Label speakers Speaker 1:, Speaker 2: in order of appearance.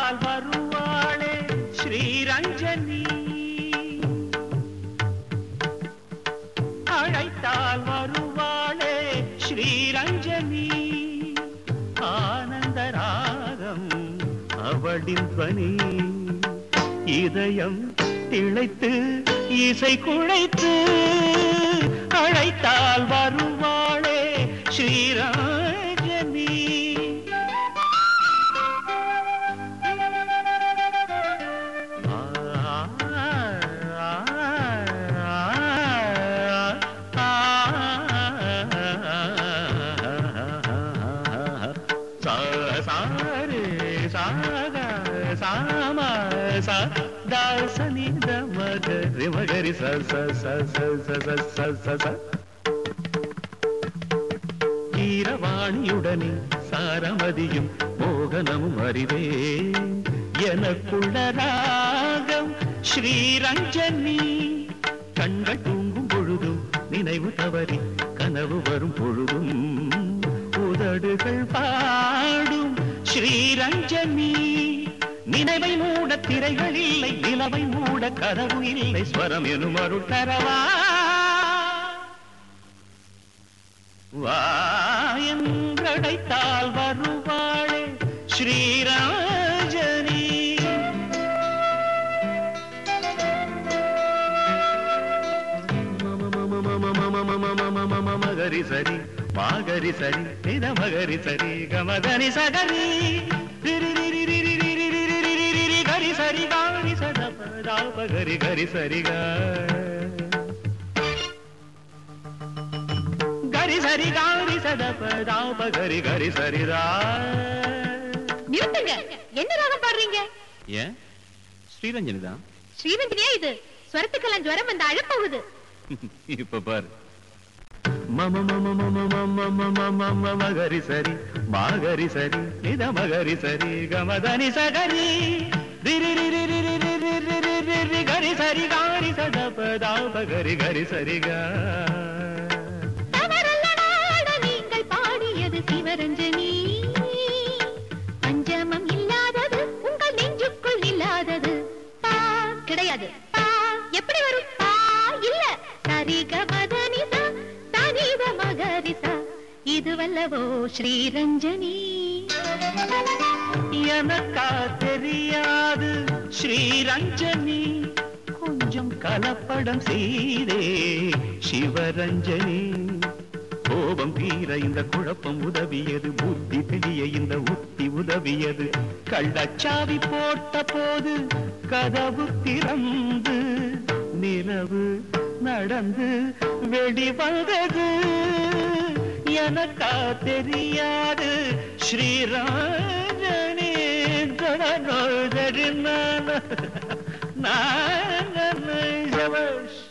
Speaker 1: அழைத்தால் வருவாளே ஸ்ரீரஞ்சனி, அழைத்தால் வருவாளே ஸ்ரீரஞ்சனி. ஆனந்த ராகம் அவளின் பணி, இதயம் திளைத்து இசை குழைத்து அழைத்தால் வருவாளே ஸ்ரீரஞ்சனி. சாரே சாக சாம ச தாசனி த மகரி மகரி ச ச ச ச ச ச ச. கீரவாணியுடனே சாரமதியும் மோகனமும் அறிவே எனக்குள்ள ராகம் ஸ்ரீரஞ்சனி. கண்கள் தூங்கும் பொழுதும் நினைவு தவறி கனவு வரும் பொழுதும் உதடுகள் பாடும் ஸ்ரீரஞ்சனி. நினைவை மூட திரைகள் இல்லை, நிலவை மூட கதவு இல்லை, ஸ்வரம் எனும் அருள் தரவா வாயங்கடைத்தால் வருவாளே ஸ்ரீரஞ்சனி. மகரி சரி மாகரி சரி நித மகரி சரி கமதனி சகரி கரி சரி காரி சதபரி கரி சரி கரி சரி காரி சதபரி கரி சரிதா.
Speaker 2: நிறுத்துங்க, என்ன ராகம் பாடுறீங்க?
Speaker 1: ஏன் ஸ்ரீரஞ்சனி தான்.
Speaker 2: ஸ்ரீரஞ்சனியா இது? ஸ்வரத்துக்கெல்லாம் ஜுவரம் வந்து அழப்போகுது.
Speaker 1: இப்ப பாரு. மம மம மம மம மம மம மகரி சரி மாகரி சரி நித மகரி சரி கமதனி சகரி கரி சரி காரி சதபரி கரி சரிகா.
Speaker 2: நீங்கள் பாடியது சிவரஞ்சனி. பஞ்சமம் இல்லாதது உங்கள் நெஞ்சுக்குள் இல்லாதது. பா கிடையாது. பா எப்படி வரும்? பா இல்ல. சரிக மதனிசா தனித மகரிசா, இது வல்லவோ ஸ்ரீரஞ்சனி.
Speaker 1: எனக்கா தெரியாது ஸ்ரீரஞ்சனி, கொஞ்சம் கலப்படம் செய்தே சிவரஞ்சனி. கோபம் தீர இந்த குழப்பம் உதவியது, புத்தி தெளிய இந்த உத்தி உதவியது. கள்ளச்சாவி போட்ட போது கதவு திறந்து நிலவு நடந்து வெளிவந்தது. எனக்கா தெரியாது ஸ்ரீரஞ்சனி. நான்